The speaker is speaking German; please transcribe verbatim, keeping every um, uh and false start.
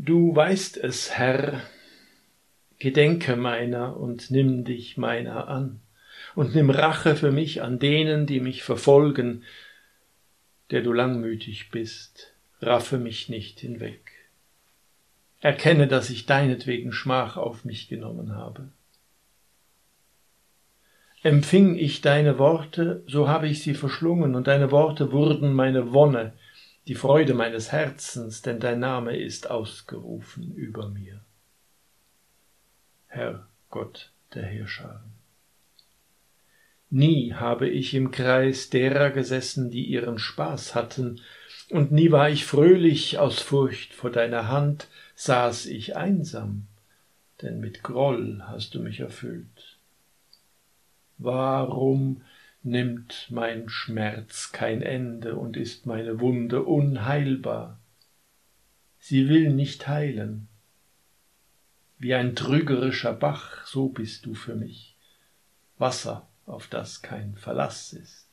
Du weißt es, Herr, gedenke meiner und nimm dich meiner an, und nimm Rache für mich an denen, die mich verfolgen, der du langmütig bist, raffe mich nicht hinweg. Erkenne, dass ich deinetwegen Schmach auf mich genommen habe. Empfing ich deine Worte, so habe ich sie verschlungen, und deine Worte wurden meine Wonne, die Freude meines Herzens, denn dein Name ist ausgerufen über mir. Herr Gott der Heerscharen. Nie habe ich im Kreis derer gesessen, die ihren Spaß hatten, und nie war ich fröhlich aus Furcht vor deiner Hand, saß ich einsam, denn mit Groll hast du mich erfüllt. Warum nimmt mein Schmerz kein Ende und ist meine Wunde unheilbar? Sie will nicht heilen. Wie ein trügerischer Bach, so bist du für mich, Wasser, auf das kein Verlass ist.